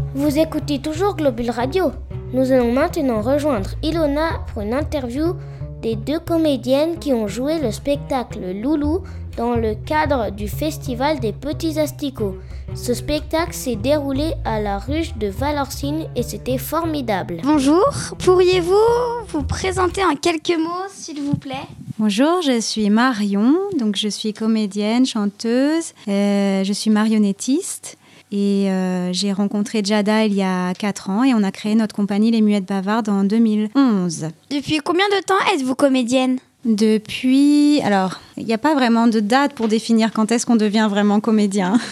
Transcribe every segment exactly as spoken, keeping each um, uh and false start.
Vous écoutez toujours Globule Radio. Nous allons maintenant rejoindre Ilona pour une interview des deux comédiennes qui ont joué le spectacle Loulou dans le cadre du Festival des Petits Asticots. Ce spectacle s'est déroulé à la ruche de Valorcine et c'était formidable. Bonjour, pourriez-vous vous présenter en quelques mots, s'il vous plaît ? Bonjour, je suis Marion, donc je suis comédienne, chanteuse, euh, je suis marionnettiste et euh, j'ai rencontré Giada il y a quatre ans et on a créé notre compagnie Les Muettes Bavardes en deux mille onze. Depuis combien de temps êtes-vous comédienne ? Depuis... Alors, il n'y a pas vraiment de date pour définir quand est-ce qu'on devient vraiment comédien.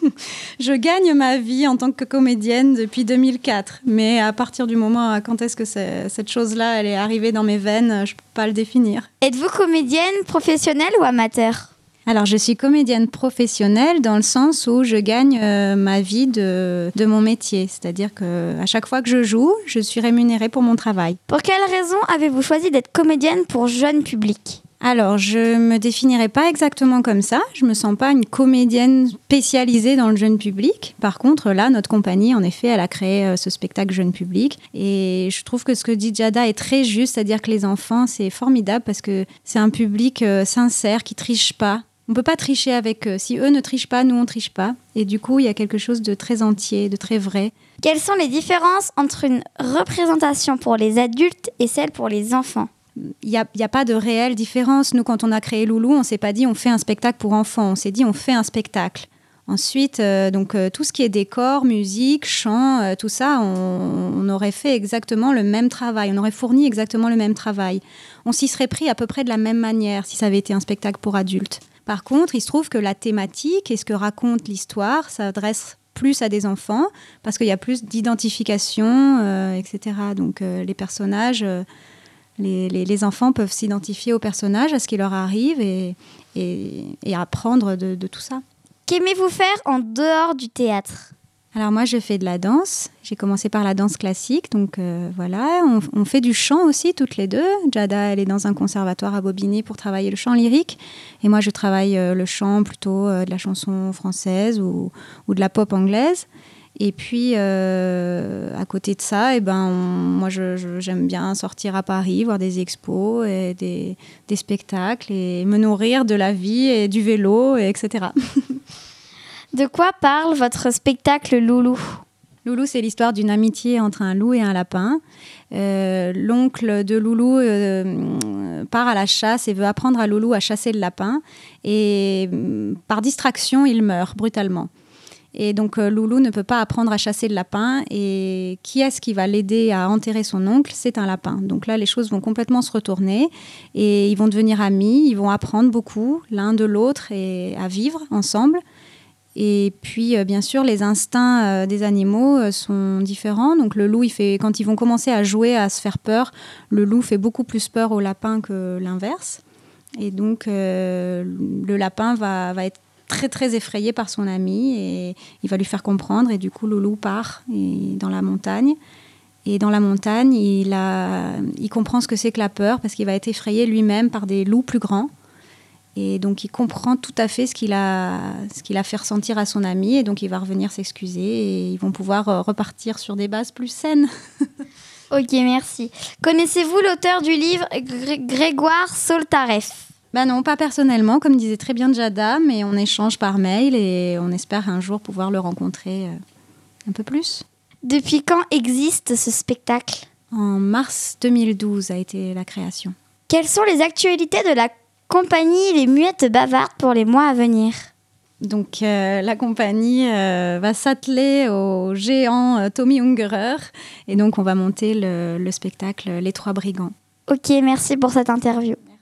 Je gagne ma vie en tant que comédienne depuis deux mille quatre. Mais à partir du moment quand est-ce que c'est, cette chose-là elle est arrivée dans mes veines, je ne peux pas le définir. Êtes-vous comédienne professionnelle ou amateur ? Alors, je suis comédienne professionnelle dans le sens où je gagne euh, ma vie de, de mon métier. C'est-à-dire qu'à chaque fois que je joue, je suis rémunérée pour mon travail. Pour quelle raison avez-vous choisi d'être comédienne pour jeune public ? Alors, je ne me définirais pas exactement comme ça. Je ne me sens pas une comédienne spécialisée dans le jeune public. Par contre, là, notre compagnie, en effet, elle a créé euh, ce spectacle jeune public. Et je trouve que ce que dit Giada est très juste, c'est-à-dire que les enfants, c'est formidable parce que c'est un public euh, sincère qui ne triche pas. On ne peut pas tricher avec eux. Si eux ne trichent pas, nous, on ne triche pas. Et du coup, il y a quelque chose de très entier, de très vrai. Quelles sont les différences entre une représentation pour les adultes et celle pour les enfants ? Il n'y a, y a pas de réelle différence. Nous, quand on a créé Loulou, on ne s'est pas dit on fait un spectacle pour enfants. On s'est dit on fait un spectacle. Ensuite, euh, donc, euh, tout ce qui est décor, musique, chant, euh, tout ça, on, on aurait fait exactement le même travail. On aurait fourni exactement le même travail. On s'y serait pris à peu près de la même manière si ça avait été un spectacle pour adultes. Par contre, il se trouve que la thématique et ce que raconte l'histoire s'adresse plus à des enfants parce qu'il y a plus d'identification, euh, et cetera. Donc, euh, les personnages, euh, les, les, les enfants peuvent s'identifier aux personnages, à ce qui leur arrive et, et, et apprendre de, de tout ça. Qu'aimez-vous faire en dehors du théâtre ? Alors moi, je fais de la danse. J'ai commencé par la danse classique, donc euh, voilà. On, on fait du chant aussi, toutes les deux. Giada, elle est dans un conservatoire à Bobigny pour travailler le chant lyrique. Et moi, je travaille euh, le chant plutôt euh, de la chanson française ou, ou de la pop anglaise. Et puis, euh, à côté de ça, eh ben, on, moi, je, je, j'aime bien sortir à Paris, voir des expos, et des, des spectacles et me nourrir de la vie et du vélo, et etc. De quoi parle votre spectacle Loulou ? Loulou, c'est l'histoire d'une amitié entre un loup et un lapin. Euh, l'oncle de Loulou euh, part à la chasse et veut apprendre à Loulou à chasser le lapin. Et par distraction, il meurt brutalement. Et donc, euh, Loulou ne peut pas apprendre à chasser le lapin. Et qui est-ce qui va l'aider à enterrer son oncle ? C'est un lapin. Donc là, les choses vont complètement se retourner. Et ils vont devenir amis. Ils vont apprendre beaucoup l'un de l'autre et à vivre ensemble. Et puis, euh, bien sûr, les instincts euh, des animaux euh, sont différents. Donc, le loup, il fait, quand ils vont commencer à jouer, à se faire peur, le loup fait beaucoup plus peur au lapin que l'inverse. Et donc, euh, le lapin va, va être très, très effrayé par son ami et il va lui faire comprendre. Et du coup, le loup part et, dans la montagne. Et dans la montagne, il, a, il comprend ce que c'est que la peur parce qu'il va être effrayé lui-même par des loups plus grands. Et donc, il comprend tout à fait ce qu'il a, ce qu'il a fait ressentir à son ami. Et donc, il va revenir s'excuser et ils vont pouvoir euh, repartir sur des bases plus saines. Ok, merci. Connaissez-vous l'auteur du livre Gr- Grégoire Soltareff ? Ben non, pas personnellement, comme disait très bien Giada, mais on échange par mail et on espère un jour pouvoir le rencontrer euh, un peu plus. Depuis quand existe ce spectacle ? En mars deux mille douze a été la création. Quelles sont les actualités de la compagnie Les Muettes Bavardes pour les mois à venir ? Donc, euh, la compagnie euh, va s'atteler au géant euh, Tommy Ungerer. Et donc, on va monter le, le spectacle Les Trois Brigands. Ok, merci pour cette interview.